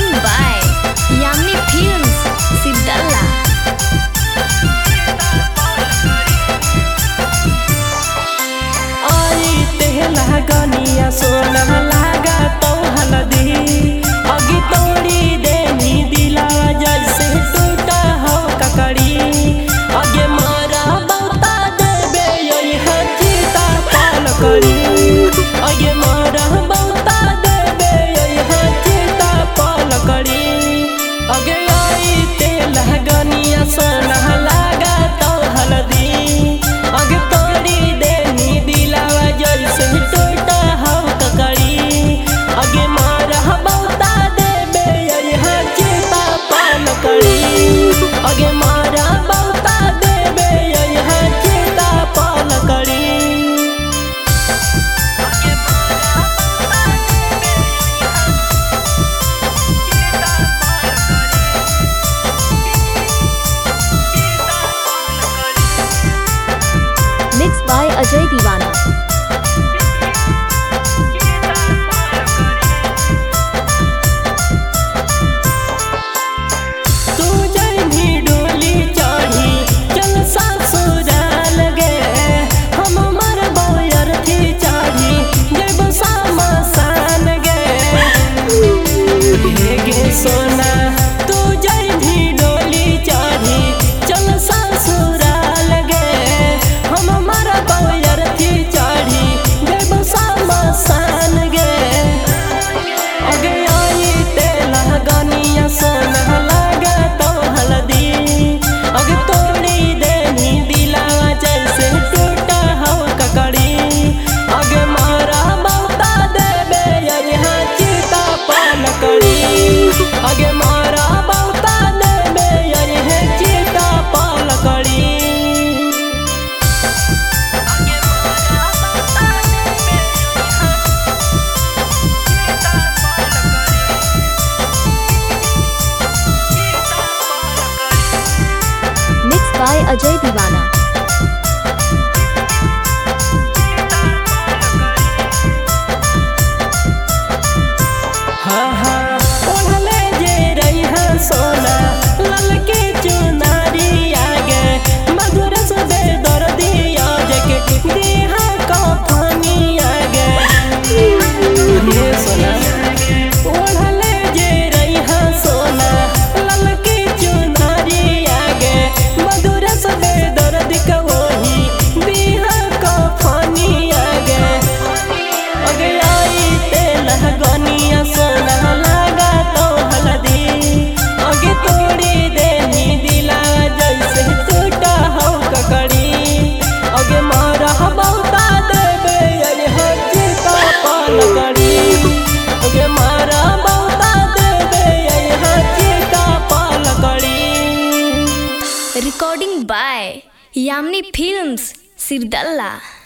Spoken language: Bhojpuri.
Recording by Yummy Films, Siddalla. आई तेला गनिया सोना लागा तो हलदी अगी तोड़ी देनी दिला जैसे टूटा हो ककड़ी आगे मारा बता देबे यही हजीता पाल करी आगे मारा बता देबे यही हजीता पाल करी आगे आई तेला गनिया सोना लागा तो हलदी आगे तोड़ी देनी दिलावा जैसे टूटा हो ककड़ी आगे मारा बता देबे यहाँ चेता पाल करी आगे मारा बता देबे यहाँ चेता पाल करी Mixed by Ajay Divana. तू जैनी डोली चढ़ी चल ससुराल गे हम मर बोयर थी चढ़ी जब सामसान गे गे सोना तू जैनी डोली चढ़ी चल ससुराल गे हम मर बोयर थी चढ़ी जब सामसान गे आगे आई तेला गनिया सोना लागा तो हलदी आगे तोड़ी देनी दिलावा जैसे टूटा हो ककड़ी आगे मारा बता देबे यहाँ चीता पाल करी आगे मारा बता देबे यहाँ चीता पाल करी Mixed by Ajay Divana. हाँ हाँ ओढ़ले जे रही सोना ललके चुनारी आगे मधुर सुबे दर्दी आगे देहा कफनी आगे ये सोना ओढ़ले जे रही सोना ललके चुनारी आगे मधुर सुबे दर्दी का वही देहा कफनी आगे आगे आई तेला गनिया सोना लागा तो हलदी आगे तोड़ी देनी दिला जैसे टूटा हो ककड़ी आगे मारा बता देबे यहाँ चीता पाल करी आगे मारा बता देबे यहाँ चीता पाल करी Recording by Yummy Films, Siddalla.